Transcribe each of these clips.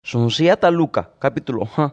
Sonsiata Luca capítulo 1.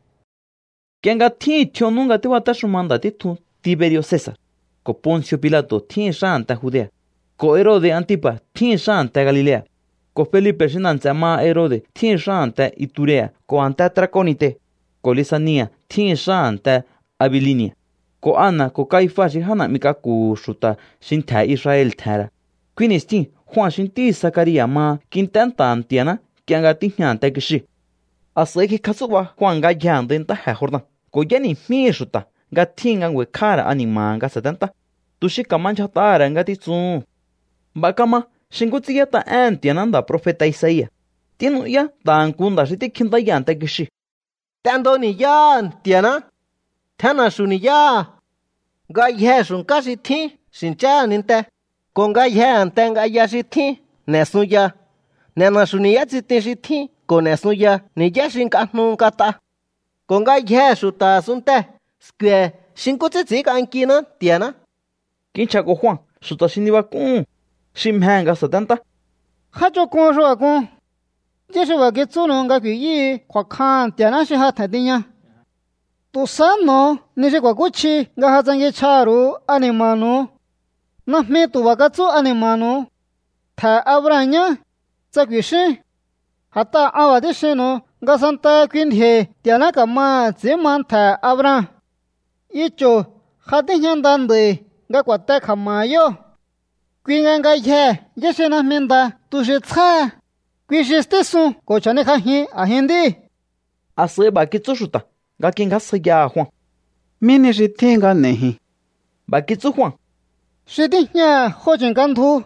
Kianga thi thionunga te wata shumanda te thu Tiberio César. Ko Poncio Pilato thi shanta Judea. Ko Herode Antipa thi shanta Galilea. Ko Felipe shinanza ma Herode thi shanta Iturea. Ko anta Traconite. Ko Lisania thi shanta Abilinia. Ko Ana ko Caifa shihana mikaku shuta shinta Israel thara. Quinistin Juan shinti Zacaria ma quintanta antiana kianga ti hyanta kishi. Aseki kasuwa Juan ga yande nta Jordan. Ko yani mi shuta ga tinga we kara anima ga setenta. Tushi kamancha tara nga ti tsu. Bakama shingutsiya ta antiana nda profeta Isaías. Tinu ya tan kunda shiti kinta yanta kishi. Tando ni ya tiana. Thana shuni ya. Ga yeshun kashi thi shincha ninte. Konga yante nga yashi thi nesuya. Nena shuni ya tsiti shi thi ko nesuya ni yashin kahnu kata. Konga yeshu ta sunte skwe shinkutsi ka ankina tiana. Kincha ko Juan shuta shiniwa kun. Shimhanga setenta. Hacho kun shwa kun. Jeshu wa getsunu nga kyu yi kwa khan tiana shi ha thadinya. Tu sano nishi kwa kuchi nga hazange charu animanu. Na me tu wakatsu animanu. Tha abranya tsakwishi. Hata awadishino nga santa kwindhe tiana kama ziman tha abran. Icho hadinyandande nga kwa te kama yo. Kwinga nga ye yeshina minda tushi tsa. Kwishi stisu kochane kahi ahindi. Ase bakitsu shuta ga kinga saya Juan. Mini shi tinga nehi. Bakitsu Juan. Shidinya hojin kantu.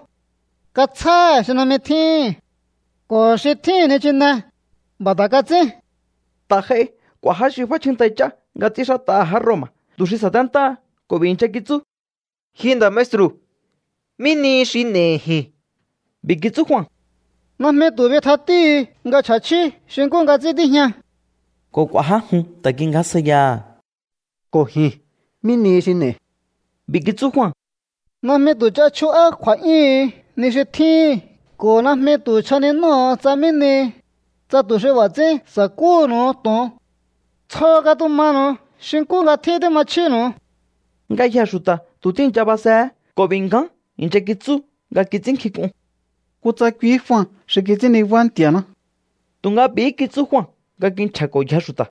Katsa shina metin. Ko shitin ne china. Badakatsi. Tahe kwa hashi fachintacha ga tisha ta Roma. Tushi satanta ko bincha kitsu. Hinda maestro. Mini shi nehi. Bikitsu Juan. Na me tuve thati nga chachi shinku nga zidinya. Ko kwa ha ta kinga saya. Ko hi. Mini shi ne. Bikitsu Juan. Na me tu cha chua kwa yi ni shi thi. Ko na me tu chane no za mini. Za tu shi wa zi sa ku no ton. Cho ga tu ma no shinku nga thi de ma chi no. Nga ya shuta tu tin cha ba sa ko binga incha kitsu ga kitsin khikun. Kutsa kwi Juan shikitini wan tiana. Tunga bikitsu Juan ga kincha ko ya shuta.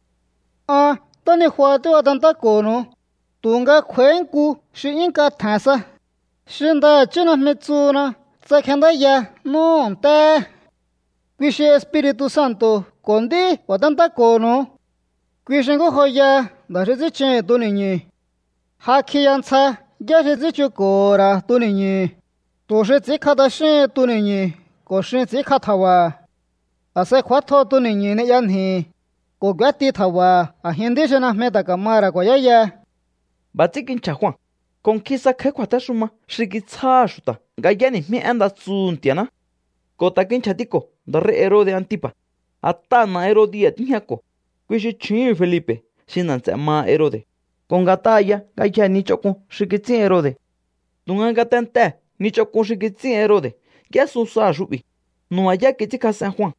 Tani hua tu atanta ko no. Tunga khuen ku shi inka thasa. Shinda china mitsu na tsakenda ya no te. Kwishi Espiritu Santo kondi watanta ko no. Kwishi ngo hoya da shi zichi tu ninyi. Haki yansa ya shi zichi ko ra tu ninyi. Tu shi zika da shi tu ninyi. Ko shi zika tawa. Ase kwa to tu ninyi ni yanhi. Ko gati tawa a hindi shi na meta kamara kwa yaya. Batsi kincha Juan. Con kisa ke kwata shuma shikitsa shuta ga yani mi anda tsuntiana. Ko ta kincha tiko da re Herode Antipa. Atana Herodia tinyako. Kwishi chin Felipe shinanza ma Herode. Con gataya ga yani chokun shikitsin Herode. Tunga gatente ni chokun shikitsin Herode. Ya susa shubi. No haya que tika San Juan.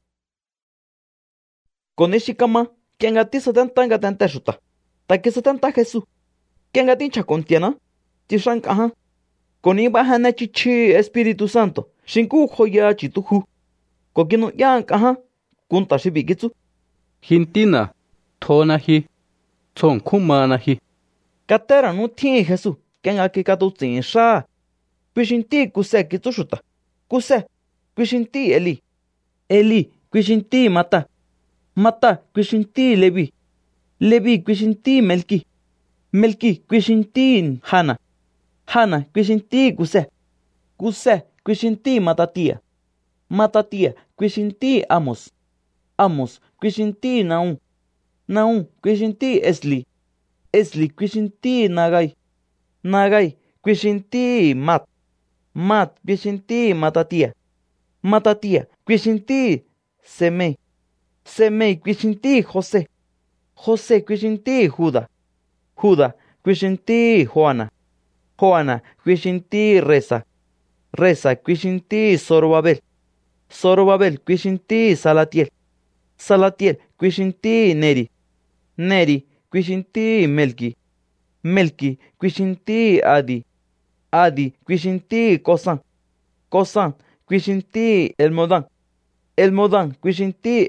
Con eshikama quien gatisa tanta gatente shuta. Ta que se tanta Jesús. Quien gatincha contiana. Tishank aha. Con iba hana chichi Espíritu Santo. Shinku hoya chituhu. Kokino yank aha. Kunta shibikitsu. Hintina. Tona hi. Chon kumana hi. Katera no tien Jesús. Quien aquí katu tinsha. Pishinti kuse kitsu shuta. Kuse. Pishinti Eli. Eli. Pishinti Mata. Mata. Pishinti Levi. Levi. Pishinti Melki. Melki. Pishinti Hana. Hana, kwishinti Kuse. Kuse, kwishinti Matatia. Matatia, kwishinti Amos. Amos, kwishinti Naum. Naum, kwishinti Esli. Esli, kwishinti Nagai. Nagai, kwishinti Mat. Mat, kwishinti Matatia. Matatia, kwishinti Semei. Semei, kwishinti Jose. Jose, kwishinti Juda. Juda, kwishinti Juana. Juana, kwishinti Reza. Reza, kwishinti Zorobabel. Zorobabel, kwishinti Salatiel. Salatiel Quishinti Neri, Neri Quishinti Melki, Melki Quishinti Adi, Adi Quishinti Cosan, Cosan Quishinti Elmodan, Elmodan Quishinti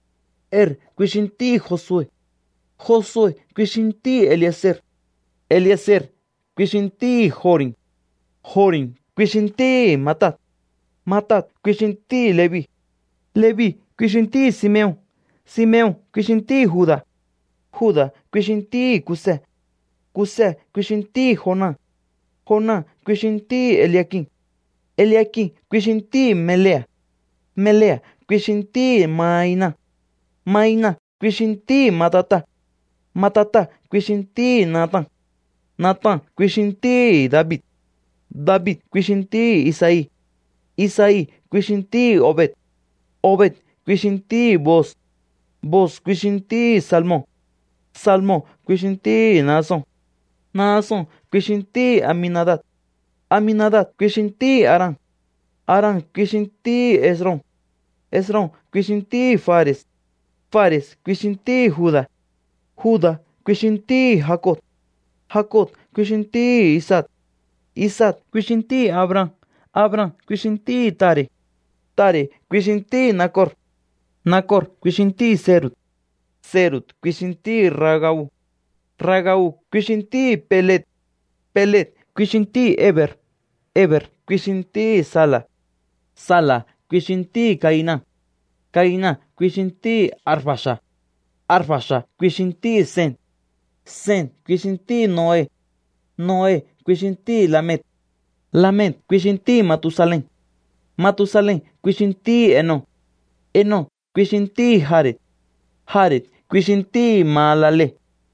Er Quishinti Josué, Josué Quishinti Eliezer, Eliezer Quishinti Jorin, Jorin Quishinti Matat, Matat Quishinti Levi, Levi Quishinti Simeón, Simeón Quishinti Judá, Judá Quishinti Cusé, Cusé Quishinti Jonán, Jonán Quishinti Eliaquín, Eliaquín Quishinti Melea, Melea Quishinti Maina, Maina Quishinti Matata, Matata Quishinti Natán, Natán Quishinti David, David Quishinti Isaí, Isaí Quishinti Obed, Obed Quishinti Boz, Boz Quishinti Salmón, Salmón Quishinti Naasón, Naasón Quishinti Aminadab, Aminadab Quishinti Arán, Arán Quishinti Esrón, Esrón Quishinti Fares, Fares Quishinti Judá, Judá Quishinti Jacob, Jacob Quishinti Isaac, Isaac Quishinti Abraham, Abraham Quishinti Tare, Tare Quishinti Nacor, Nacor Quishinti Serut, Serut Quishinti Ragau, Ragau Quishinti Pelet, Pelet Quishinti Eber, Eber Quishinti Sala, Sala Quishinti Cainán, Cainán Quishinti Arfasha, Arfasha Quishinti Sen, Sen Quishinti Noé, Noé Quishinti Lamet, Lamet Quishinti Matusalén, Matusalén Quishinti Enón, Enón Quishinti Jared, Jared Quishinti Malale,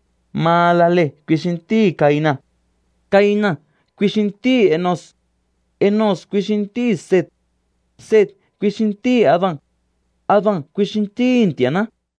Malale Quishinti Cainán, Cainán Quishinti Enos, Enos Quishinti Set, Set Quishinti Adán, Adán Quishinti Intiana,